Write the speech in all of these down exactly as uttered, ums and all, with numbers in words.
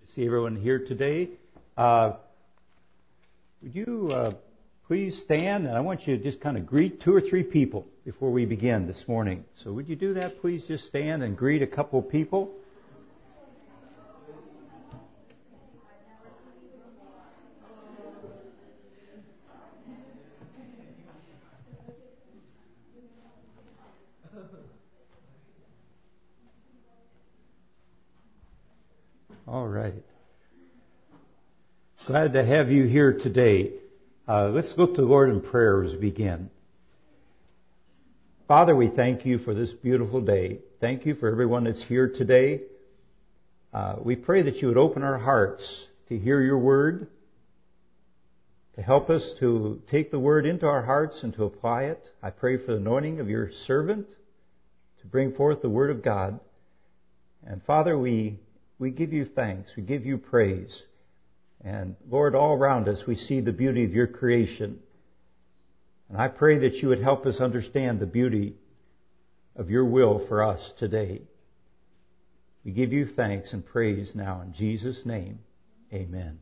see everyone here today. Uh, would you uh, please stand? And I want you to just kind of greet two or three people before we begin this morning. So would you do that, please? Just stand and greet a couple of people. All right. Glad to have you here today. Uh, let's look to the Lord in prayer as we begin. Father, we thank you for this beautiful day. Thank you for everyone that's here today. Uh, we pray that you would open our hearts to hear your word, to help us to take the word into our hearts and to apply it. I pray for the anointing of your servant to bring forth the word of God. And Father, we we give you thanks. We give you praise. And Lord, all around us we see the beauty of your creation. And I pray that you would help us understand the beauty of your will for us today. We give you thanks and praise now in Jesus' name. Amen.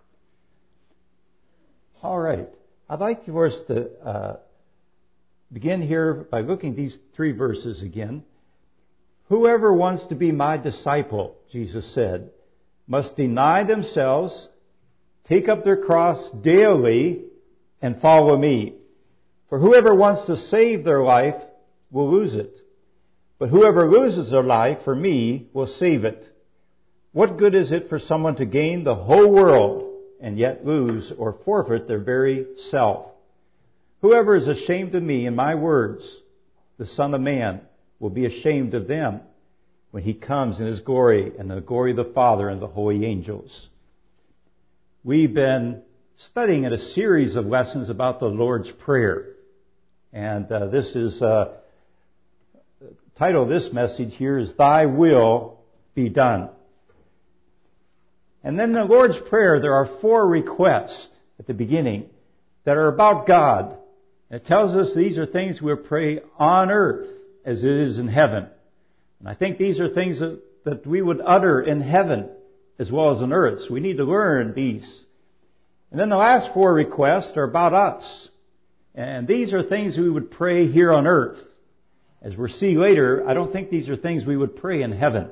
All right. I'd like for us to uh, begin here by looking at these three verses again. Whoever wants to be my disciple, Jesus said, must deny themselves, take up their cross daily, and follow me. For whoever wants to save their life will lose it. But whoever loses their life for me will save it. What good is it for someone to gain the whole world and yet lose or forfeit their very self? Whoever is ashamed of me and my words, the Son of Man, will be ashamed of them when he comes in his glory and the glory of the Father and the holy angels. We've been studying in a series of lessons about the Lord's Prayer. And uh, this is, uh, the title of this message here is, Thy Will Be Done. And then the Lord's Prayer, there are four requests at the beginning that are about God. And it tells us these are things we pray on earth as it is in heaven. And I think these are things that, that we would utter in heaven as well as on earth. So we need to learn these. And then the last four requests are about us. And these are things we would pray here on earth. As we'll see later, I don't think these are things we would pray in heaven.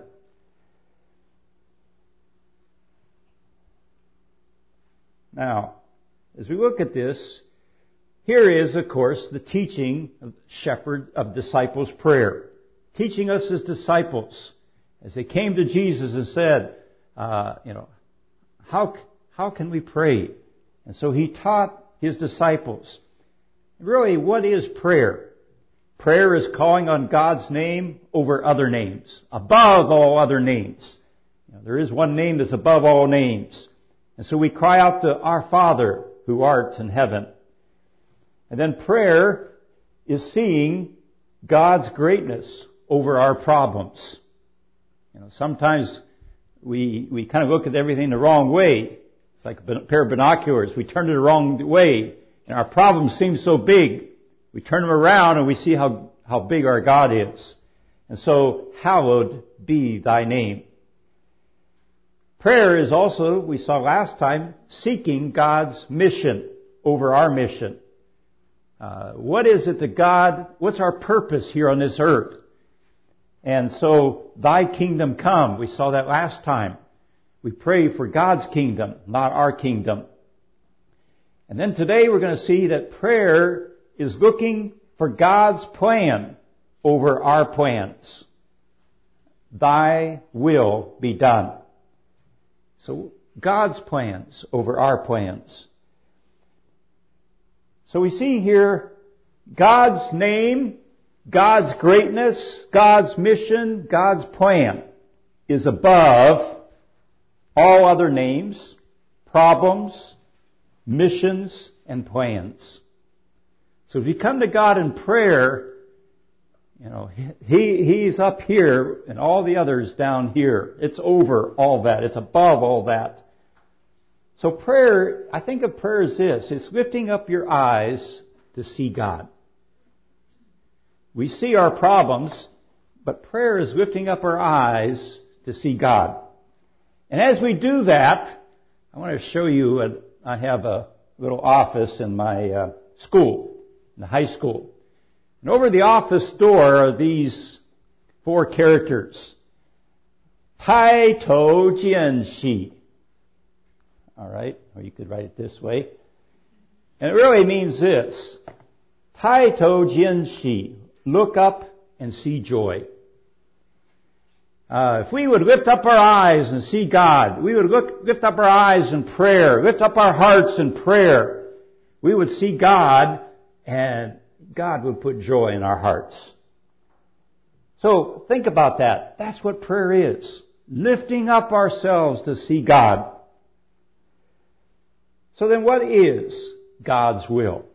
Now, as we look at this, here is, of course, the teaching of shepherd of disciples' prayer. Teaching us as disciples. As they came to Jesus and said, uh, you know, how, how can we pray? And so he taught his disciples. Really, what is prayer? Prayer is calling on God's name over other names, above all other names. You know, there is one name that's above all names. And so we cry out to our Father who art in heaven. And then prayer is seeing God's greatness over our problems. You know, sometimes we we kind of look at everything the wrong way. It's like a pair of binoculars. We turn it the wrong way, and our problems seem so big. We turn them around and we see how, how big our God is. And so, hallowed be thy name. Prayer is also, we saw last time, seeking God's mission over our mission. Uh, what is it that God, what's our purpose here on this earth? And so, thy kingdom come. We saw that last time. We pray for God's kingdom, not our kingdom. And then today we're going to see that prayer is looking for God's plan over our plans. Thy will be done. So, God's plans over our plans. So we see here God's name, God's greatness, God's mission, God's plan is above all other names, problems, missions, and plans. So if you come to God in prayer, you know, He He's up here and all the others down here. It's over all that. It's above all that. So prayer, I think of prayer as this. It's lifting up your eyes to see God. We see our problems, but prayer is lifting up our eyes to see God. And as we do that, I want to show you, a, I have a little office in my uh, school, in the high school. And over the office door are these four characters. Tai To Jian Shi. All right, or you could write it this way. And it really means this. Tai To Jian Shi. Look up and see joy. Uh, if we would lift up our eyes and see God, we would look, lift up our eyes in prayer, lift up our hearts in prayer, we would see God, and God would put joy in our hearts. So think about that. That's what prayer is. Lifting up ourselves to see God. So then what is God's will?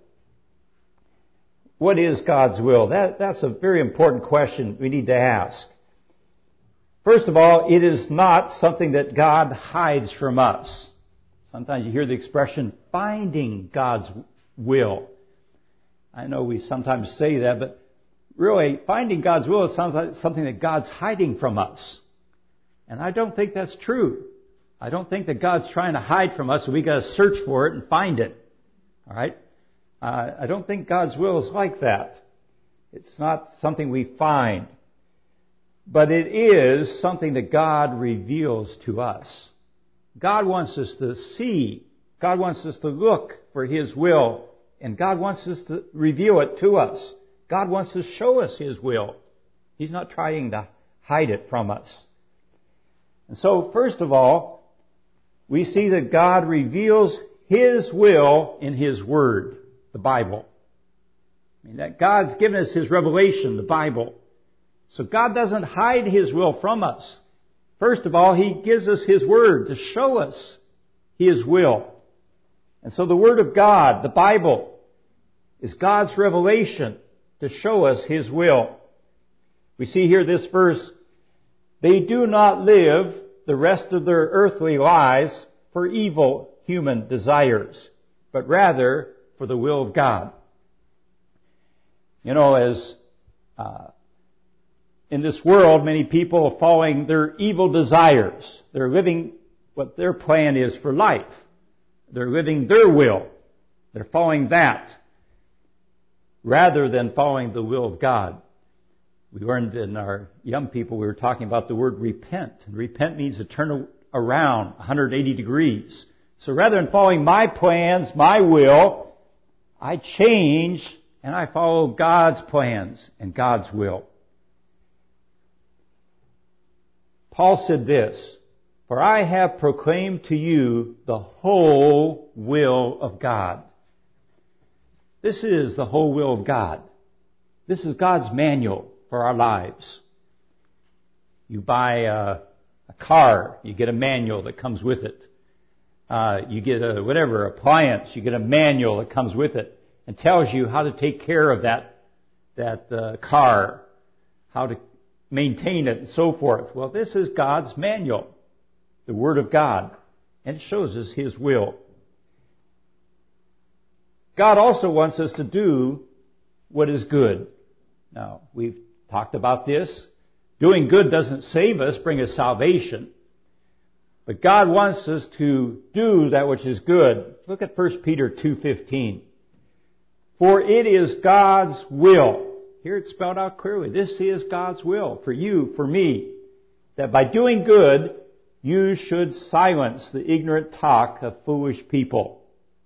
What is God's will? That, that's a very important question we need to ask. First of all, it is not something that God hides from us. Sometimes you hear the expression, finding God's will. I know we sometimes say that, but really, finding God's will sounds like something that God's hiding from us. And I don't think that's true. I don't think that God's trying to hide from us and we got to search for it and find it. All right? Uh, I don't think God's will is like that. It's not something we find. But it is something that God reveals to us. God wants us to see. God wants us to look for His will. And God wants us to reveal it to us. God wants to show us His will. He's not trying to hide it from us. And so, first of all, we see that God reveals His will in His Word, the Bible. I mean, that God's given us His revelation, the Bible. So God doesn't hide His will from us. First of all, He gives us His Word to show us His will. And so the Word of God, the Bible, is God's revelation to show us His will. We see here this verse, they do not live the rest of their earthly lives for evil human desires, but rather for the will of God. You know, as uh, in this world, many people are following their evil desires. They're living what their plan is for life. They're living their will. They're following that rather than following the will of God. We learned in our young people, we were talking about the word repent. And repent means to turn around one hundred eighty degrees. So rather than following my plans, my will, I change and I follow God's plans and God's will. Paul said this, for I have proclaimed to you the whole will of God. This is the whole will of God. This is God's manual for our lives. You buy a, a car, you get a manual that comes with it. Uh, you get a whatever appliance, you get a manual that comes with it and tells you how to take care of that that uh, car, how to maintain it, and so forth. Well, this is God's manual, the Word of God, and it shows us His will. God also wants us to do what is good. Now, we've talked about this. Doing good doesn't save us, bring us salvation. But God wants us to do that which is good. Look at First Peter two fifteen. For it is God's will. Here it's spelled out clearly. This is God's will for you, for me, that by doing good, you should silence the ignorant talk of foolish people.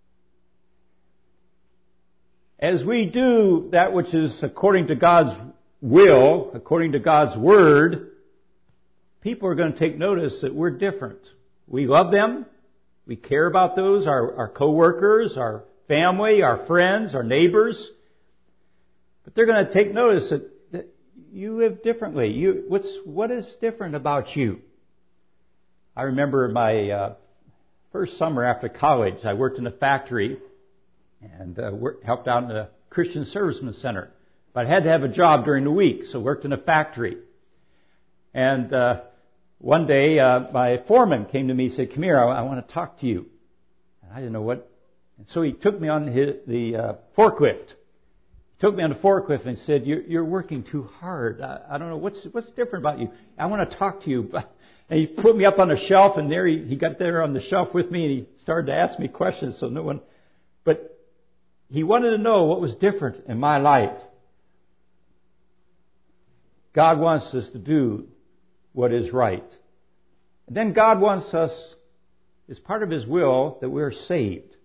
As we do that which is according to God's will, according to God's Word, people are going to take notice that we're different. We love them. We care about those, our, our co-workers, our family, our friends, our neighbors. But they're going to take notice that, that you live differently. You, what's, what is different about you? I remember my uh, first summer after college, I worked in a factory and uh, worked, helped out in a Christian Servicemen Center. But I had to have a job during the week, so worked in a factory. And uh, one day, uh, my foreman came to me and said, come here, I, I want to talk to you. And I didn't know what. And so he took me on his, the uh, forklift. He took me on the forklift and said, you're, you're working too hard. I, I don't know, what's what's different about you? I want to talk to you. And he put me up on a shelf, and there he, he got there on the shelf with me, and he started to ask me questions, so no one, but he wanted to know what was different in my life. God wants us to do what is right. And then God wants us, as part of His will, that we're saved.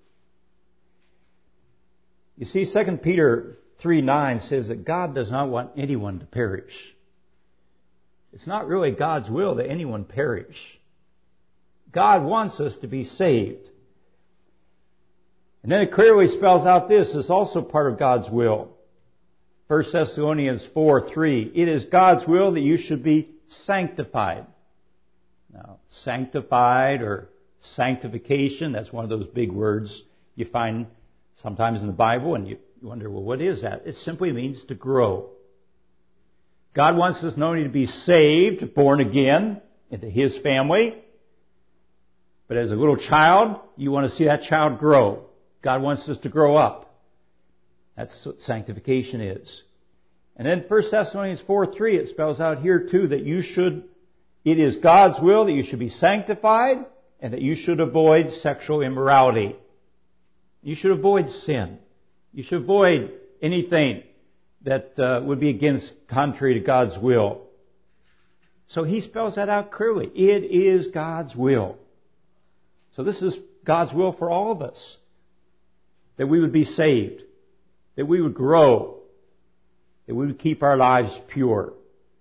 You see, Second Peter three nine says that God does not want anyone to perish. It's not really God's will that anyone perish. God wants us to be saved. And then it clearly spells out this is also part of God's will. First Thessalonians four three, it is God's will that you should be sanctified. Now, sanctified or sanctification, that's one of those big words you find sometimes in the Bible, and you wonder, well, what is that? It simply means to grow. God wants us not only to be saved, born again into His family, but as a little child, you want to see that child grow. God wants us to grow up. That's what sanctification is. And then First Thessalonians four three, it spells out here too that you should, it is God's will that you should be sanctified and that you should avoid sexual immorality. You should avoid sin. You should avoid anything that uh, would be against, contrary to God's will. So He spells that out clearly. It is God's will. So this is God's will for all of us. That we would be saved. That we would grow. That we would keep our lives pure.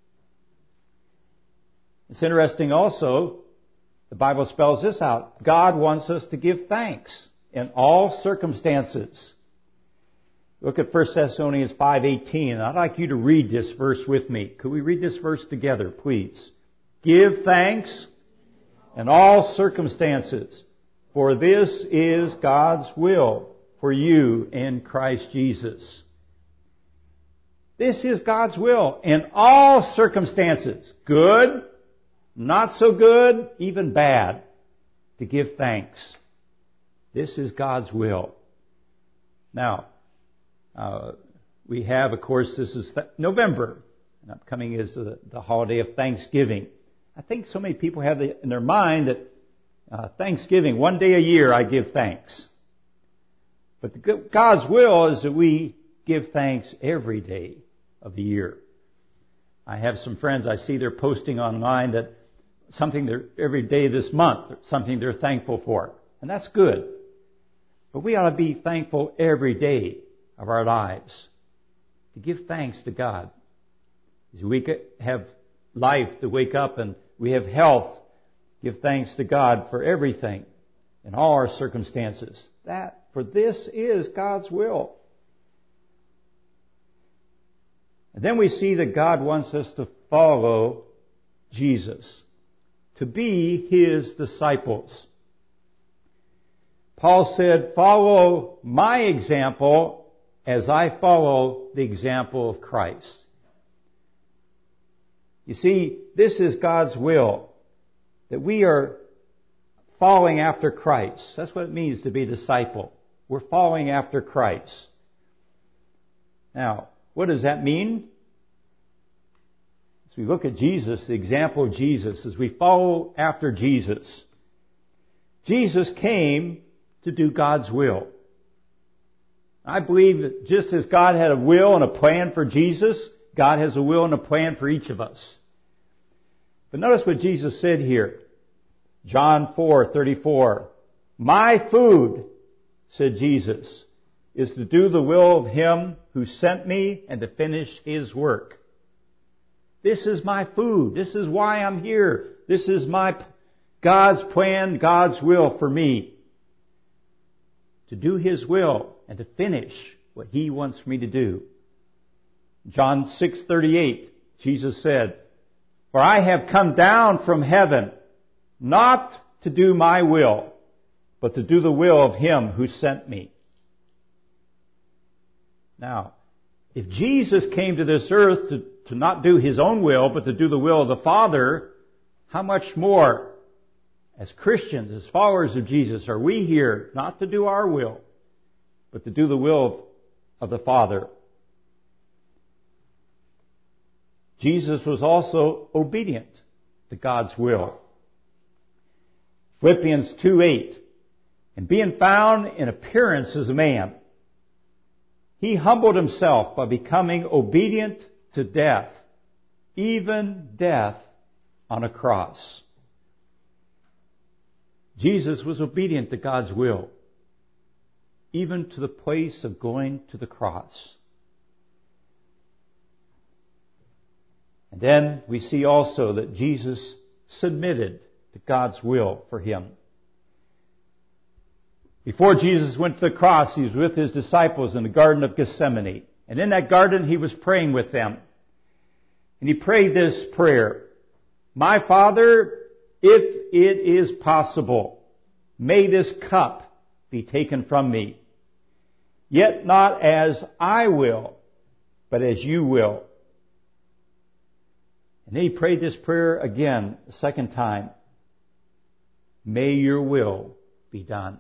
It's interesting also, the Bible spells this out. God wants us to give thanks in all circumstances. Look at First Thessalonians five eighteen. I'd like you to read this verse with me. Could we read this verse together, please? Give thanks in all circumstances, for this is God's will for you in Christ Jesus. This is God's will in all circumstances, good, not so good, even bad, to give thanks. This is God's will. Now, uh, we have, of course, this is th- November. And upcoming is the, the holiday of Thanksgiving. I think so many people have the, in their mind that uh, Thanksgiving, one day a year I give thanks. But the, God's will is that we give thanks every day of the year. I have some friends, I see they're posting online that something they're, every day this month, something they're thankful for. And that's good. But we ought to be thankful every day of our lives. To give thanks to God. As we have life to wake up and we have health, give thanks to God for everything in all our circumstances. That, for this is God's will. And then we see that God wants us to follow Jesus, to be His disciples. Paul said, follow my example as I follow the example of Christ. You see, this is God's will, that we are following after Christ. That's what it means to be a disciple. We're following after Christ. Now, what does that mean? As we look at Jesus, the example of Jesus, as we follow after Jesus, Jesus came to do God's will. I believe that just as God had a will and a plan for Jesus, God has a will and a plan for each of us. But notice what Jesus said here. John four thirty-four. My food, said Jesus, is to do the will of Him who sent me and to finish His work. This is my food. This is why I'm here. This is my God's plan, God's will for me. To do His will and to finish what He wants me to do. John six thirty-eight, Jesus said, for I have come down from heaven, not to do my will, but to do the will of Him who sent me. Now, if Jesus came to this earth to, to not do His own will, but to do the will of the Father, how much more, as Christians, as followers of Jesus, are we here not to do our will, but to do the will of, of the Father? Jesus was also obedient to God's will. Philippians two eight. And being found in appearance as a man, he humbled himself by becoming obedient to death, even death on a cross. Jesus was obedient to God's will, even to the place of going to the cross. And then we see also that Jesus submitted to God's will for him. Before Jesus went to the cross, he was with his disciples in the Garden of Gethsemane. And in that garden, he was praying with them. And he prayed this prayer: My Father, if it is possible, may this cup be taken from me. Yet not as I will, but as you will. And then he prayed this prayer again, the second time. May your will be done.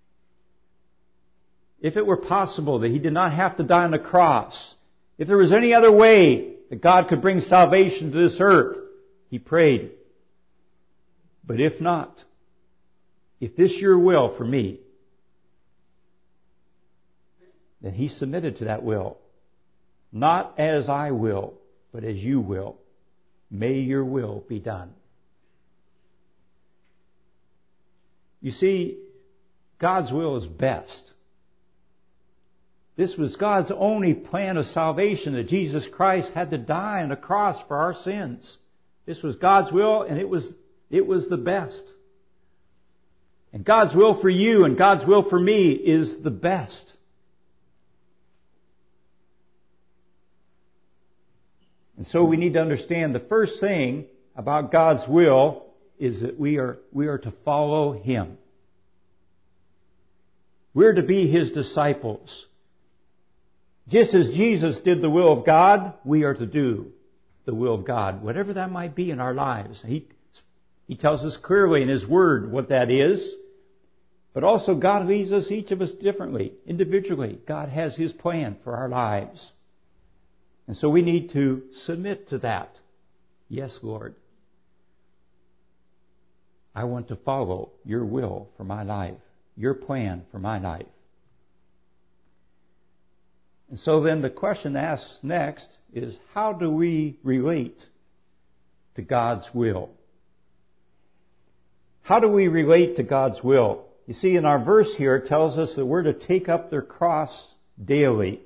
If it were possible that he did not have to die on the cross, if there was any other way that God could bring salvation to this earth, he prayed. But if not, if this your will for me, then he submitted to that will. Not as I will, but as you will. May your will be done. You see, God's will is best. This was God's only plan of salvation, that Jesus Christ had to die on the cross for our sins. This was God's will, and it was, it was the best. And God's will for you and God's will for me is the best. And so we need to understand the first thing about God's will is that we are, we are to follow Him. We're to be His disciples. Just as Jesus did the will of God, we are to do the will of God, whatever that might be in our lives. He, he tells us clearly in His Word what that is. But also God leads us, each of us, differently, individually. God has His plan for our lives. And so we need to submit to that. Yes, Lord. I want to follow your will for my life, your plan for my life. And so then the question asked next is, how do we relate to God's will? How do we relate to God's will? You see, in our verse here, it tells us that we're to take up their cross daily.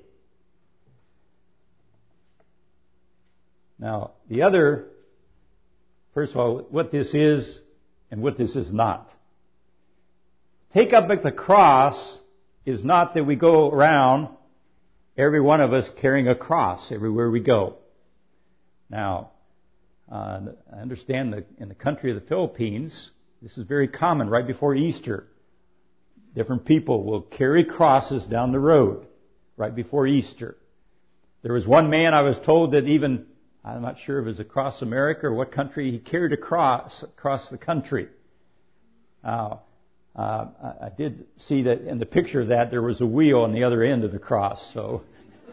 Now, the other, first of all, what this is and what this is not. Take up the cross is not that we go around, every one of us carrying a cross everywhere we go. Now, uh, I understand that in the country of the Philippines, this is very common right before Easter. Different people will carry crosses down the road right before Easter. There was one man, I was told, that even, I'm not sure if it was across America or what country, he carried a cross across the country. Now, uh, I did see that in the picture of that there was a wheel on the other end of the cross, so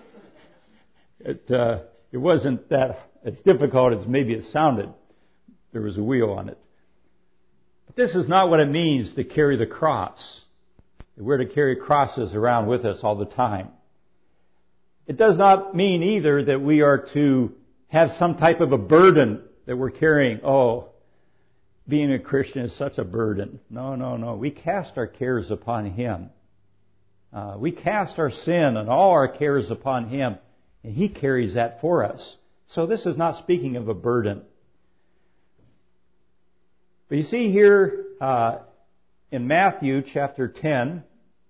it uh, it wasn't that as difficult as maybe it sounded. There was a wheel on it. But this is not what it means to carry the cross. We're to carry crosses around with us all the time. It does not mean either that we are to have some type of a burden that we're carrying. Oh, being a Christian is such a burden. No, no, no. We cast our cares upon Him. Uh, we cast our sin and all our cares upon Him, and He carries that for us. So this is not speaking of a burden. But you see here uh, in Matthew chapter ten,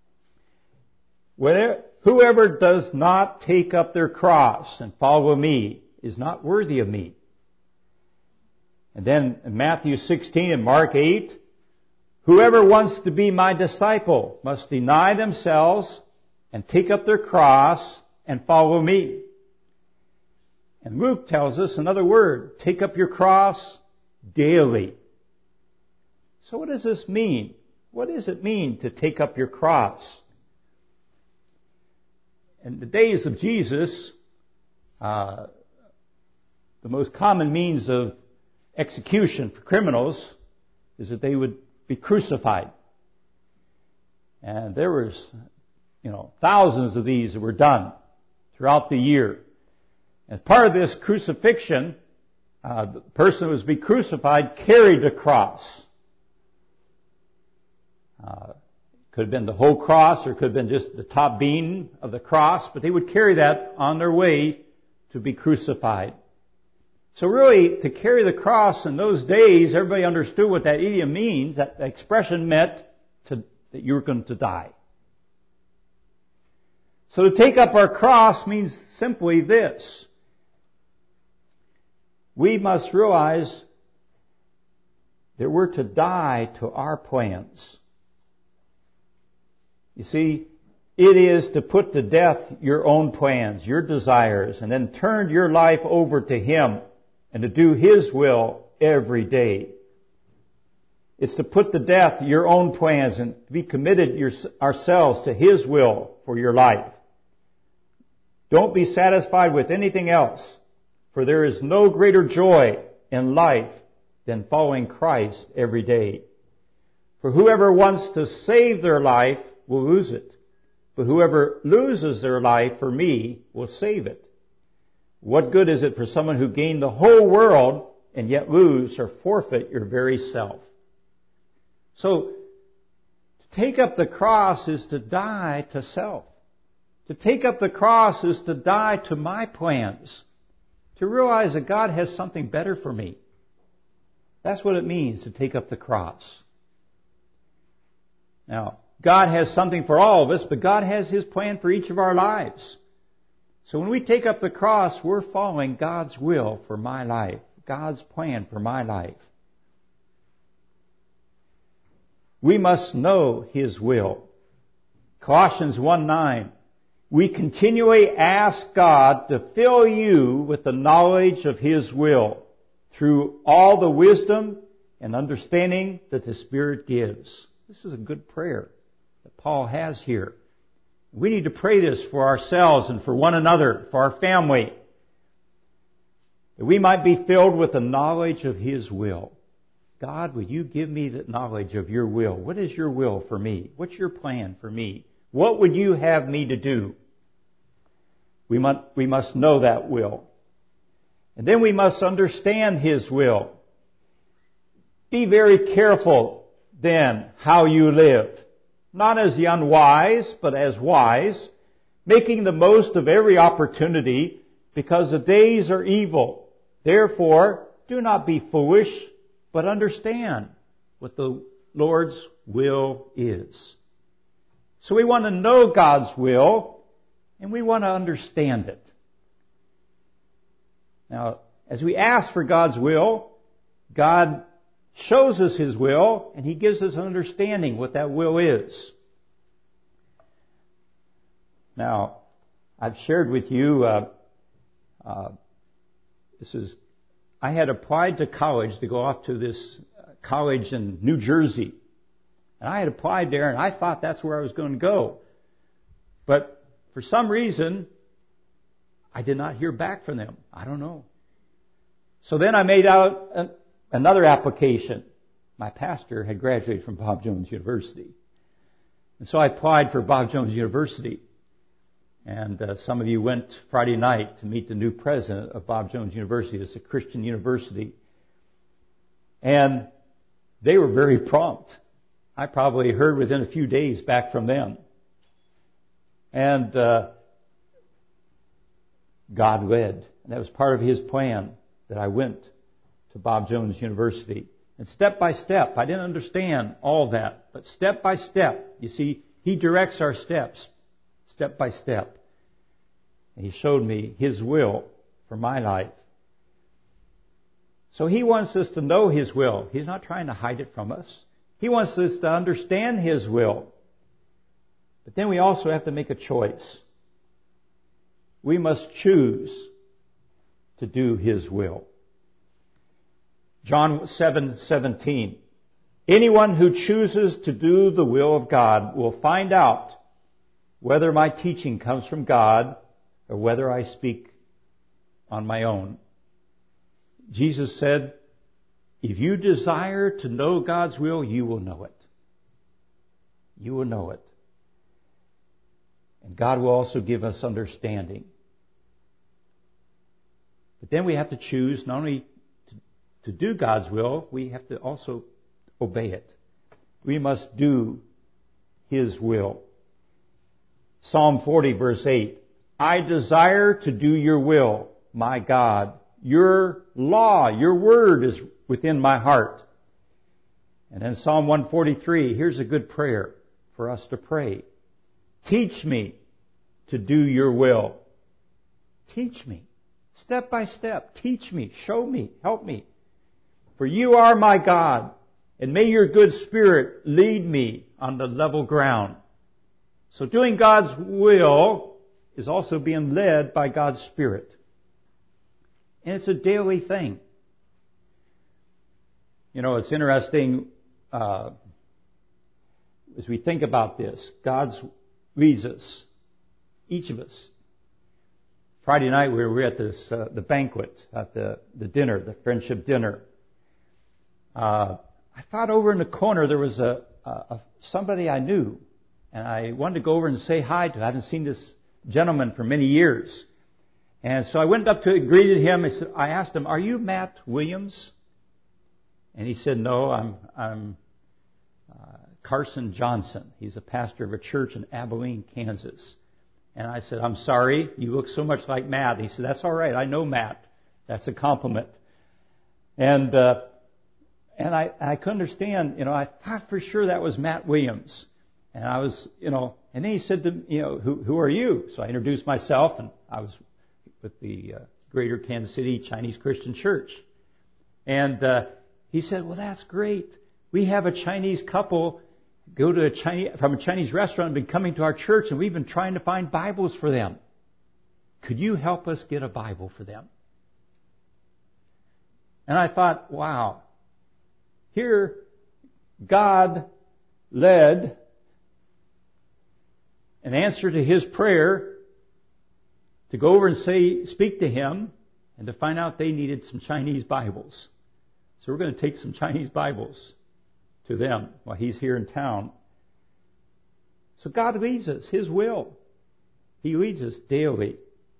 whoever does not take up their cross and follow me is not worthy of me. And then in Matthew sixteen and Mark eight, whoever wants to be my disciple must deny themselves and take up their cross and follow me. And Luke tells us another word, take up your cross daily. So what does this mean? What does it mean to take up your cross? In the days of Jesus, uh, the most common means of execution for criminals is that they would be crucified. And there was, you know, thousands of these that were done throughout the year. As part of this crucifixion, uh, the person who was to be crucified carried the cross. Uh, could have been the whole cross, or it could have been just the top beam of the cross, but they would carry that on their way to be crucified. So really, to carry the cross in those days, everybody understood what that idiom means. That expression meant to, that you were going to die. So to take up our cross means simply this. We must realize that we're to die to our plans. You see, it is to put to death your own plans, your desires, and then turn your life over to Him and to do His will every day. It's to put to death your own plans and to be committed your, ourselves to His will for your life. Don't be satisfied with anything else, for there is no greater joy in life than following Christ every day. For whoever wants to save their life will lose it, but whoever loses their life for me will save it. What good is it for someone who gained the whole world and yet lose or forfeit your very self? So, to take up the cross is to die to self. To take up the cross is to die to my plans. To realize that God has something better for me. That's what it means to take up the cross. Now, God has something for all of us, but God has His plan for each of our lives. So when we take up the cross, we're following God's will for my life, God's plan for my life. We must know His will. Colossians one nine. We continually ask God to fill you with the knowledge of His will through all the wisdom and understanding that the Spirit gives. This is a good prayer that Paul has here. We need to pray this for ourselves and for one another, for our family, that we might be filled with the knowledge of His will. God, would you give me the knowledge of your will? What is your will for me? What's your plan for me? What would you have me to do? We must, we must know that will. And then we must understand His will. Be very careful then how you live. Not as the unwise, but as wise, making the most of every opportunity, because the days are evil. Therefore, do not be foolish, but understand what the Lord's will is. So we want to know God's will, and we want to understand it. Now, as we ask for God's will, God shows us His will, and He gives us an understanding what that will is. Now, I've shared with you, uh, uh, this is, I had applied to college to go off to this college in New Jersey. And I had applied there, and I thought that's where I was going to go. But for some reason, I did not hear back from them. I don't know. So then I made out an, another application. My pastor had graduated from Bob Jones University. And so I applied for Bob Jones University. And uh, some of you went Friday night to meet the new president of Bob Jones University. It's a Christian university. And they were very prompt. I probably heard within a few days back from them. And uh, God led. And that was part of His plan, that I went to Bob Jones University. And step by step, I didn't understand all that, but step by step, you see, He directs our steps, step by step. And He showed me His will for my life. So He wants us to know His will. He's not trying to hide it from us. He wants us to understand His will. But then we also have to make a choice. We must choose to do His will. John seven seventeen. Anyone who chooses to do the will of God will find out whether my teaching comes from God or whether I speak on my own. Jesus said If you desire to know God's will, you will know it. You will know it. And God will also give us understanding. But then we have to choose not only to, to do God's will, we have to also obey it. We must do His will. Psalm forty, verse eight. I desire to do your will, my God. Your law, your word is within my heart. And then Psalm one forty-three, here's a good prayer for us to pray. Teach me to do your will. Teach me. Step by step. Teach me. Show me. Help me. For you are my God, and may your good spirit lead me on the level ground. So doing God's will is also being led by God's Spirit. And it's a daily thing. You know, it's interesting, uh, as we think about this, God leads us, each of us. Friday night we were at this, uh, the banquet, at the, the dinner, the friendship dinner. Uh, I thought over in the corner there was a, a, a somebody I knew, and I wanted to go over and say hi to. I haven't seen this gentleman for many years. And so I went up to greeted him. I, said, I asked him, "Are you Matt Williams?" And he said, "No, I'm I'm uh, Carson Johnson. He's a pastor of a church in Abilene, Kansas." And I said, "I'm sorry, you look so much like Matt." And he said, "That's all right. I know Matt. That's a compliment." And uh, and I I couldn't understand. You know, I thought for sure that was Matt Williams. And I was, you know, and then he said to me, you know, who who are you? So I introduced myself, and I was with the uh, Greater Kansas City Chinese Christian Church. And uh, he said, "Well, that's great. We have a Chinese couple go to a Chinese from a Chinese restaurant and been coming to our church, and we've been trying to find Bibles for them. Could you help us get a Bible for them?" And I thought, wow, here God led an answer to his prayer to go over and say, speak to him, and to find out they needed some Chinese Bibles. So we're going to take some Chinese Bibles to them while he's here in town. So God leads us, His will. He leads us daily.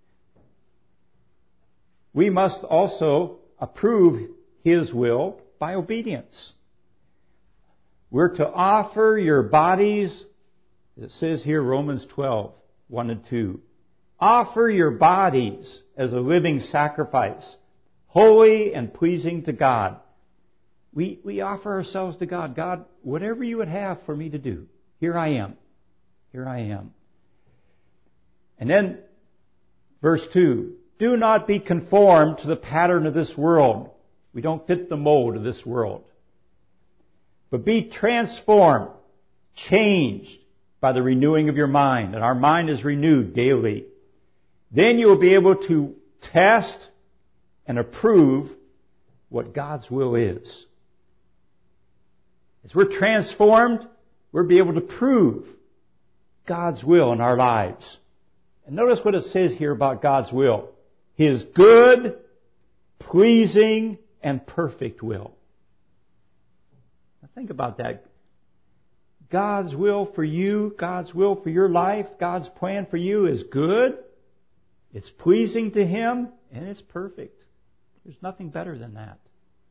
We must also approve His will by obedience. We're to offer your bodies, it says here, Romans twelve, one and two. Offer your bodies as a living sacrifice, holy and pleasing to God. We, we offer ourselves to God. God, whatever you would have for me to do, here I am. Here I am. And then, verse two, do not be conformed to the pattern of this world. We don't fit the mold of this world. But be transformed, changed by the renewing of your mind. And our mind is renewed daily. Then you will be able to test and approve what God's will is. As we're transformed, we'll be able to prove God's will in our lives. And notice what it says here about God's will. His good, pleasing, and perfect will. Now think about that. God's will for you, God's will for your life, God's plan for you is good, it's pleasing to Him, and it's perfect. There's nothing better than that.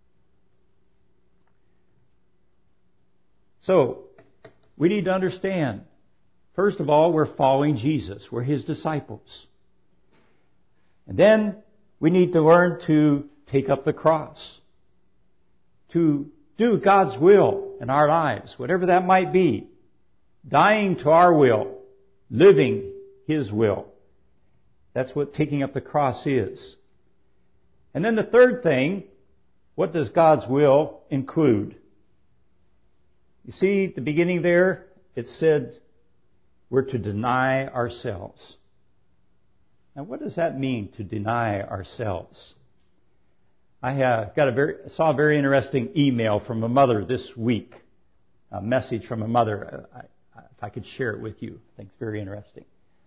So, we need to understand, first of all, we're following Jesus. We're His disciples. And then we need to learn to take up the cross. To do God's will in our lives, whatever that might be. Dying to our will, living His will. That's what taking up the cross is. And then the third thing, what does God's will include? You see, at the beginning there, it said we're to deny ourselves. Now, what does that mean, to deny ourselves? I uh, got a very saw a very interesting email from a mother this week, a message from a mother. I, I, if I could share it with you, I think it's very interesting.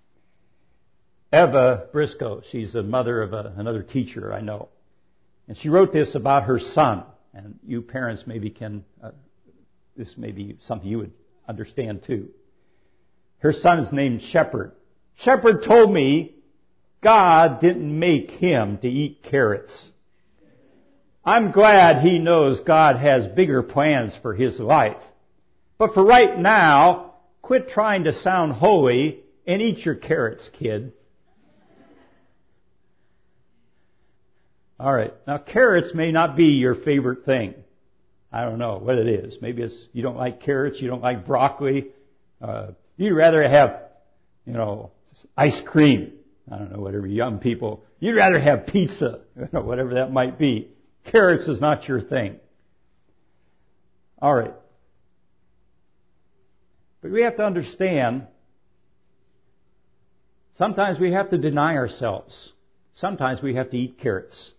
Eva Briscoe, she's the mother of a, another teacher I know, and she wrote this about her son. and you parents maybe can, uh, this may be something you would understand too. Her son is named Shepherd. Shepherd told me God didn't make him to eat carrots. I'm glad he knows God has bigger plans for his life. But for right now, quit trying to sound holy and eat your carrots, kid. All right. Now, carrots may not be your favorite thing. I don't know what it is. Maybe it's you don't like carrots, you don't like broccoli. Uh, you'd rather have, you know, ice cream. I don't know, whatever young people. You'd rather have pizza, you know, whatever that might be. Carrots is not your thing. All right. But we have to understand, sometimes we have to deny ourselves. Sometimes we have to eat carrots.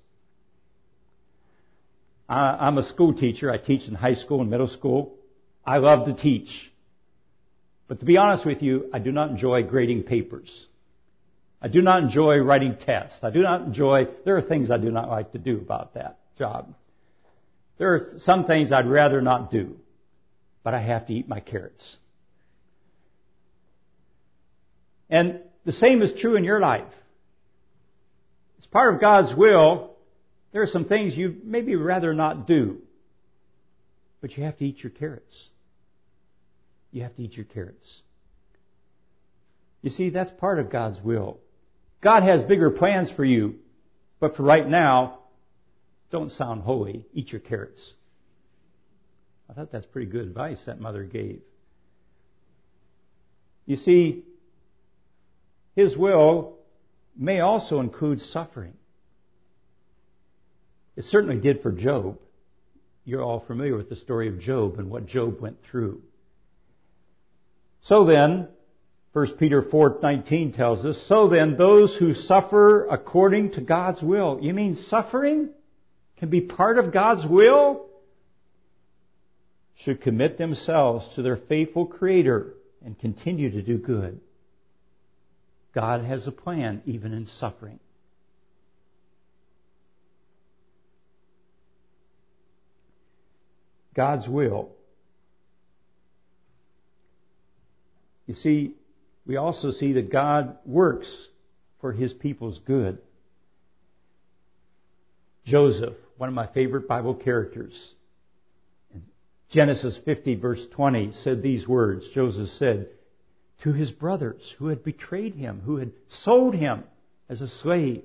I'm a school teacher. I teach in high school and middle school. I love to teach. But to be honest with you, I do not enjoy grading papers. I do not enjoy writing tests. I do not enjoy, there are things I do not like to do about that job. There are some things I'd rather not do, but I have to eat my carrots. And the same is true in your life. As part of God's will, there are some things you maybe rather not do, but you have to eat your carrots. You have to eat your carrots. You see, that's part of God's will. God has bigger plans for you, but for right now, don't sound holy. Eat your carrots. I thought that's pretty good advice that mother gave. You see, His will may also include suffering. It certainly did for Job. You're all familiar with the story of Job and what Job went through. So then, First Peter four nineteen tells us, so then those who suffer according to God's will. You mean suffering can be part of God's will? Should commit themselves to their faithful Creator and continue to do good. God has a plan even in suffering. God's will. You see, we also see that God works for His people's good. Joseph, one of my favorite Bible characters, in Genesis fifty verse twenty said these words. Joseph said to his brothers who had betrayed him, who had sold him as a slave.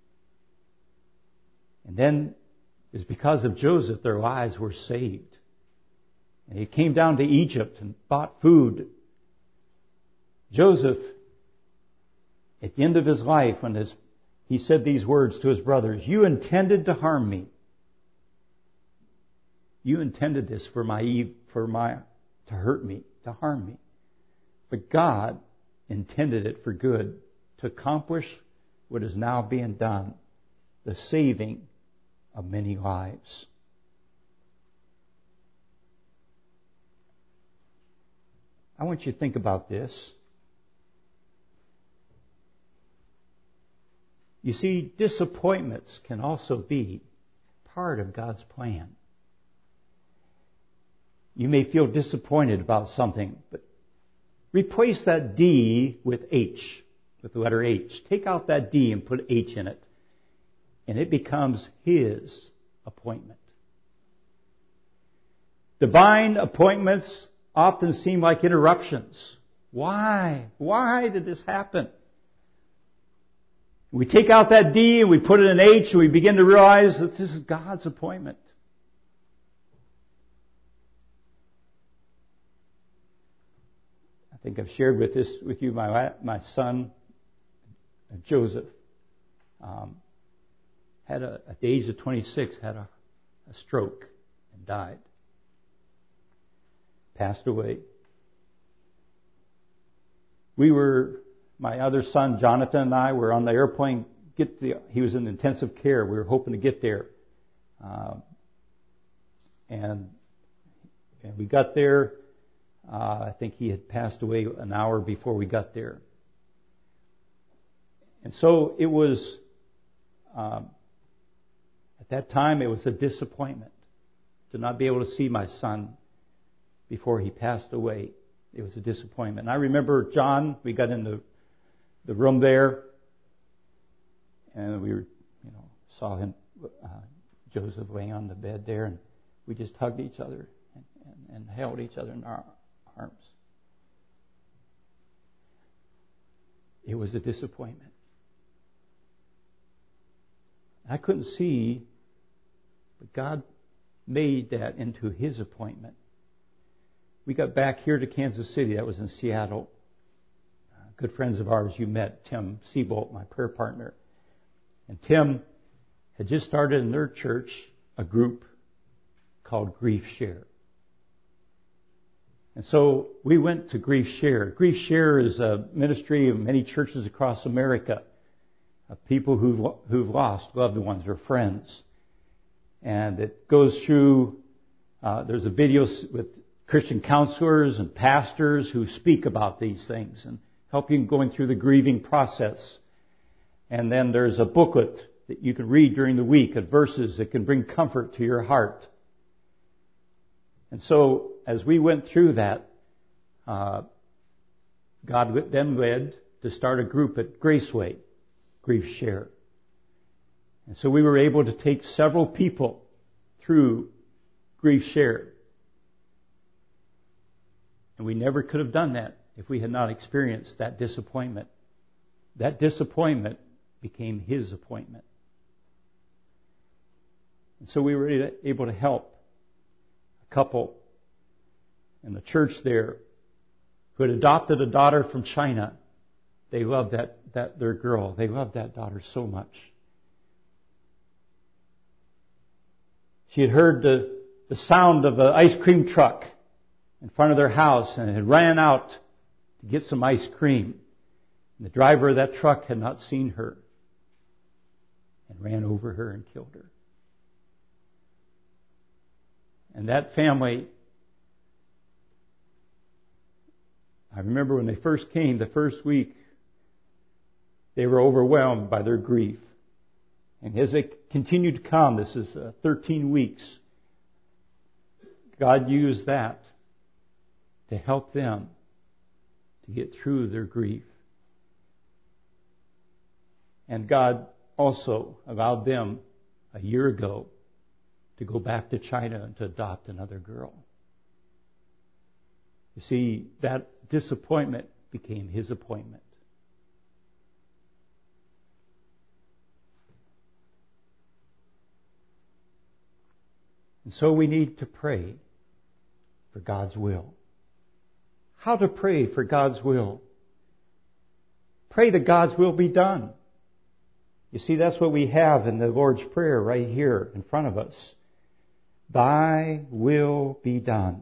And then it's because of Joseph their lives were saved. And he came down to Egypt and bought food. Joseph, at the end of his life, when his, he said these words to his brothers, you intended to harm me. You intended this for my, for my, to hurt me, to harm me. But God intended it for good, to accomplish what is now being done, the saving of many lives. I want you to think about this. You see, disappointments can also be part of God's plan. You may feel disappointed about something, but replace that D with H, with the letter H. Take out that D and put H in it, and it becomes His appointment. Divine appointments often seem like interruptions. Why? Why did this happen? We take out that D and we put it in H and we begin to realize that this is God's appointment. I think I've shared with this with you my my son Joseph um, had a, at the age of twenty-six had a, a stroke and died. Passed away. We were, my other son, Jonathan, and I were on the airplane. Get the, he was in intensive care. We were hoping to get there. Uh, and, and we got there. Uh, I think he had passed away an hour before we got there. And so it was, um, at that time, it was a disappointment. to not be able to see my son before he passed away. It was a disappointment. And I remember John, we got in the, the room there, and we were, you know, saw him, uh, Joseph laying on the bed there, and we just hugged each other and, and, and held each other in our arms. It was a disappointment. I couldn't see, but God made that into His appointment. We got back here to Kansas City. That was in Seattle. Uh, good friends of ours, you met Tim Seabolt, my prayer partner. And Tim had just started in their church a group called Grief Share. And so we went to Grief Share. Grief Share is a ministry of many churches across America, of people who've, who've lost loved ones or friends. And it goes through, uh, there's a video with Christian counselors and pastors who speak about these things and help you going through the grieving process. And then there's a booklet that you can read during the week of verses that can bring comfort to your heart. And so, as we went through that, uh, God then led to start a group at Graceway, Grief Share. And so we were able to take several people through Grief Share. And we never could have done that if we had not experienced that disappointment. That disappointment became His appointment. And so we were able to help a couple in the church there who had adopted a daughter from China. They loved that, that their girl. They loved that daughter so much. She had heard the, the sound of an ice cream truck in front of their house and had ran out to get some ice cream. And the driver of that truck had not seen her and ran over her and killed her. And that family, I remember when they first came, the first week, they were overwhelmed by their grief. And as they continued to come, this is uh, thirteen weeks, God used that to help them to get through their grief. And God also allowed them a year ago to go back to China and to adopt another girl. You see, that disappointment became His appointment. And so we need to pray for God's will. How to pray for God's will? Pray that God's will be done. You see, that's what we have in the Lord's Prayer right here in front of us. Thy will be done.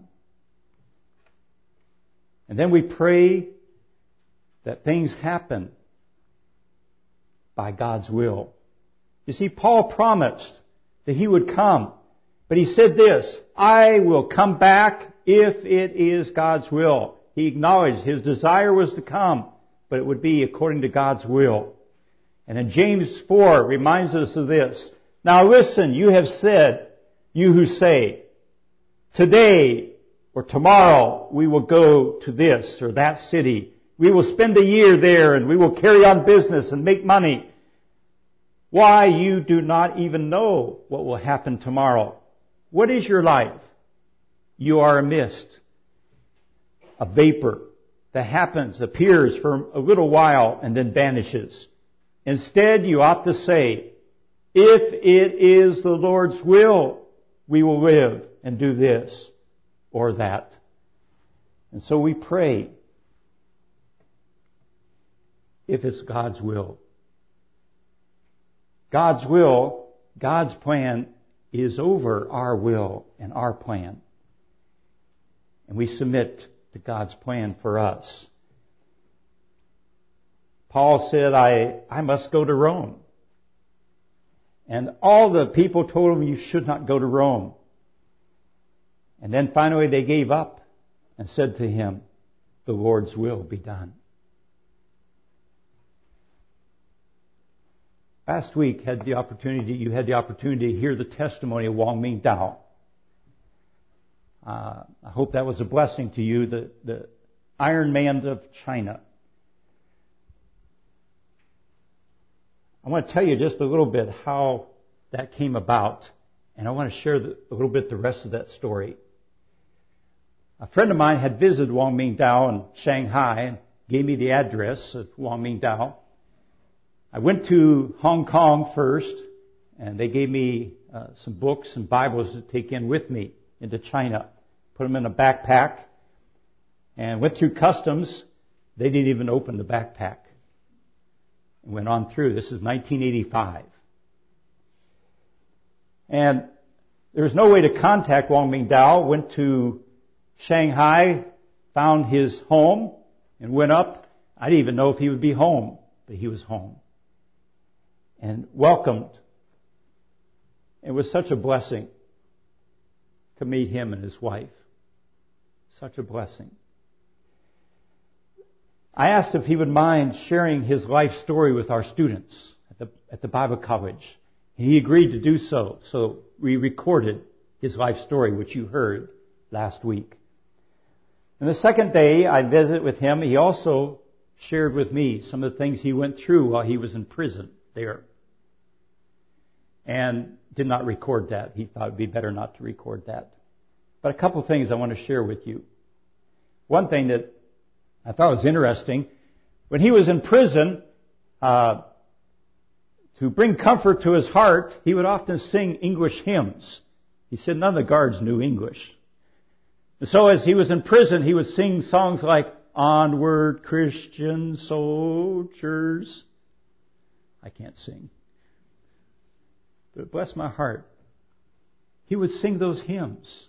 And then we pray that things happen by God's will. You see, Paul promised that he would come. But he said this, I will come back if it is God's will. He acknowledged his desire was to come, but it would be according to God's will. And in James four reminds us of this. Now listen, you have said, you who say, today or tomorrow we will go to this or that city. We will spend a year there and we will carry on business and make money. Why, you do not even know what will happen tomorrow. What is your life? You are a mist, a vapor that happens, appears for a little while and then vanishes. Instead, you ought to say, if it is the Lord's will, we will live and do this or that. And so we pray if it's God's will. God's will, God's plan is over our will and our plan. And we submit to God's plan for us. Paul said, I, I must go to Rome. And all the people told him, you should not go to Rome. And then finally they gave up and said to him, the Lord's will be done. Last week had the opportunity, you had the opportunity to hear the testimony of Wong Ming Dao. Uh, I hope that was a blessing to you, the, the Iron Man of China. I want to tell you just a little bit how that came about, and I want to share the, a little bit the rest of that story. A friend of mine had visited Wang Mingdao in Shanghai and gave me the address of Wang Mingdao. I went to Hong Kong first, and they gave me uh, some books and Bibles to take in with me into China. Put them in a backpack, and went through customs. They didn't even open the backpack. And went on through. This is nineteen eighty-five. And there was no way to contact Wang Mingdao. Went to Shanghai, found his home, and went up. I didn't even know if he would be home, but he was home. And welcomed. It was such a blessing to meet him and his wife. Such a blessing. I asked if he would mind sharing his life story with our students at the, at the Bible College. And he agreed to do so. So we recorded his life story, which you heard last week. And the second day I visited with him, he also shared with me some of the things he went through while he was in prison there. And did not record that. He thought it would be better not to record that. But a couple of things I want to share with you. One thing that I thought was interesting, when he was in prison, uh, to bring comfort to his heart, he would often sing English hymns. He said none of the guards knew English. And so as he was in prison, he would sing songs like, "Onward, Christian soldiers." I can't sing. But bless my heart. He would sing those hymns.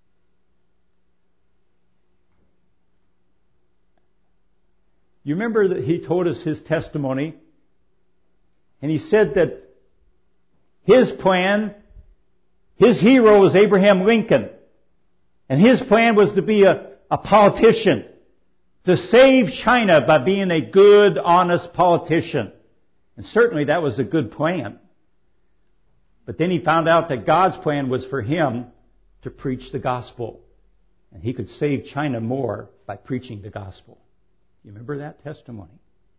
You remember that he told us his testimony, and he said that his plan, his hero was Abraham Lincoln, and his plan was to be a, a politician, to save China by being a good, honest politician. And certainly that was a good plan. But then he found out that God's plan was for him to preach the gospel, and he could save China more by preaching the gospel. You remember that testimony?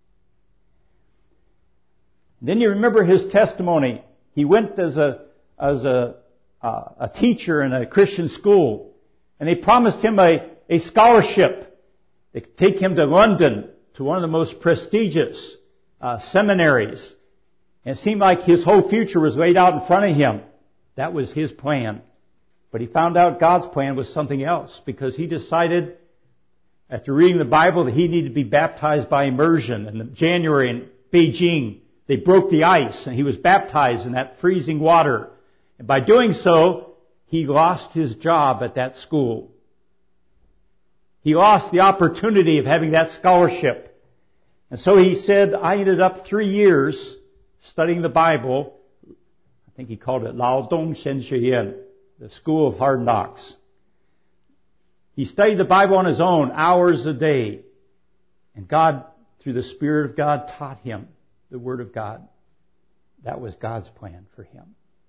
Then you remember his testimony. He went as a as a uh, a teacher in a Christian school, and they promised him a, a scholarship. They could take him to London to one of the most prestigious uh, seminaries. And it seemed like his whole future was laid out in front of him. That was his plan. But he found out God's plan was something else, because he decided, after reading the Bible, that he needed to be baptized by immersion. And in January in Beijing, they broke the ice, and he was baptized in that freezing water. And by doing so, he lost his job at that school. He lost the opportunity of having that scholarship. And so he said, I ended up three years studying the Bible. I think he called it Lao Dong Shen Xue Yan, the school of hard knocks. He studied the Bible on his own, hours a day. And God, through the Spirit of God, taught him the Word of God. That was God's plan for him.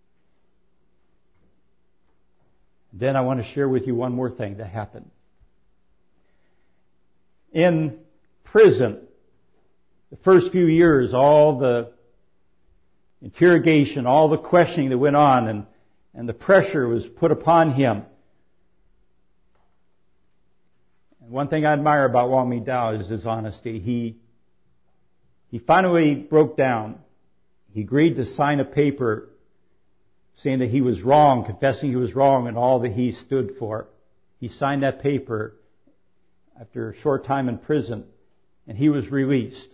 Then I want to share with you one more thing that happened. In prison, the first few years, all the interrogation, all the questioning that went on, and, and the pressure was put upon him. And one thing I admire about Wang Mingdao is his honesty. He, he finally broke down. He agreed to sign a paper saying that he was wrong, confessing he was wrong in all that he stood for. He signed that paper after a short time in prison, and he was released.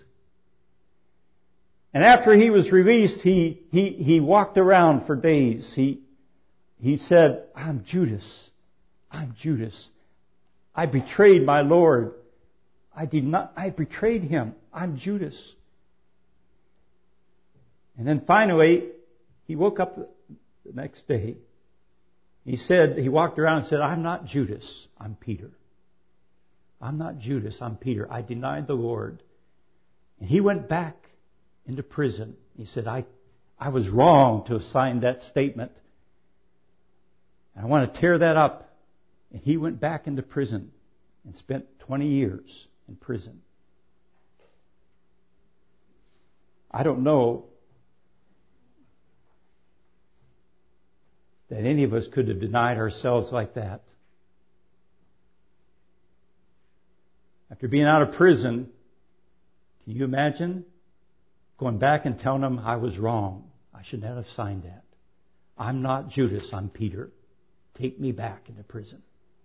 And after he was released, he, he, he walked around for days. He, he said, I'm Judas. I'm Judas. I betrayed my Lord. I did not, I betrayed him. I'm Judas. And then finally, he woke up the next day. He said, he walked around and said, I'm not Judas. I'm Peter. I'm not Judas. I'm Peter. I denied the Lord. And he went back into prison. He said, I, I was wrong to have signed that statement. And I want to tear that up And he went back into prison and spent twenty years in prison. I don't know that any of us could have denied ourselves like that. After being out of prison, can you imagine going back and telling them I was wrong? I should not have signed that. I'm not Judas, I'm Peter. Take me back into prison.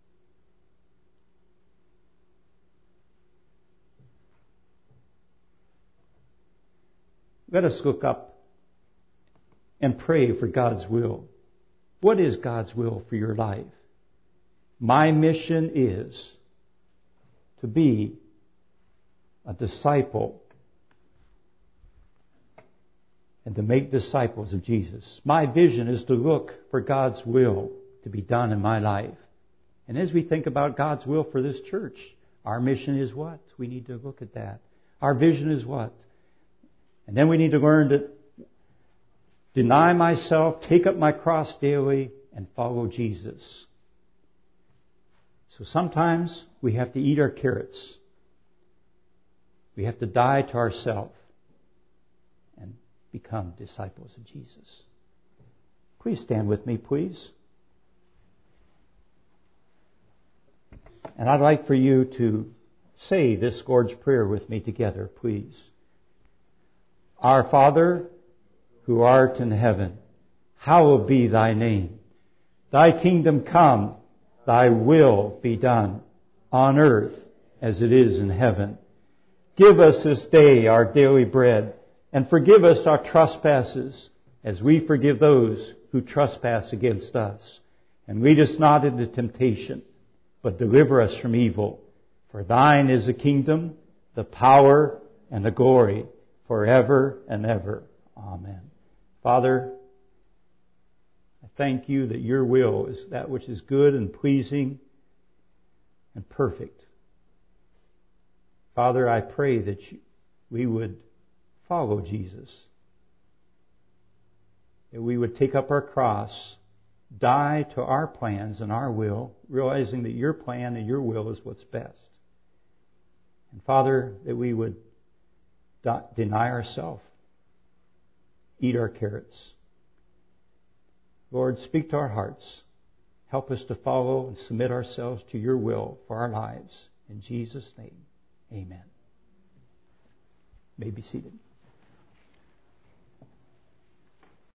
Let us look up and pray for God's will. What is God's will for your life? My mission is to be a disciple and to make disciples of Jesus. My vision is to look for God's will to be done in my life. And as we think about God's will for this church, our mission is what? We need to look at that. Our vision is what? And then we need to learn to deny myself, take up my cross daily, and follow Jesus. So sometimes we have to eat our carrots. We have to die to ourselves and become disciples of Jesus. Please stand with me, please. And I'd like for you to say this Lord's Prayer with me together, please. Our Father, who art in heaven, hallowed be thy name. Thy kingdom come, thy will be done, on earth as it is in heaven. Give us this day our daily bread, and forgive us our trespasses, as we forgive those who trespass against us. And lead us not into temptation, but deliver us from evil. For thine is the kingdom, the power, and the glory, forever and ever. Amen. Father, I thank you that your will is that which is good and pleasing and perfect. Father, I pray that you, we would follow Jesus. That we would take up our cross, die to our plans and our will, realizing that your plan and your will is what's best. And Father, that we would deny ourselves, eat our carrots. Lord, speak to our hearts. Help us to follow and submit ourselves to your will for our lives. In Jesus' name, amen. You may be seated.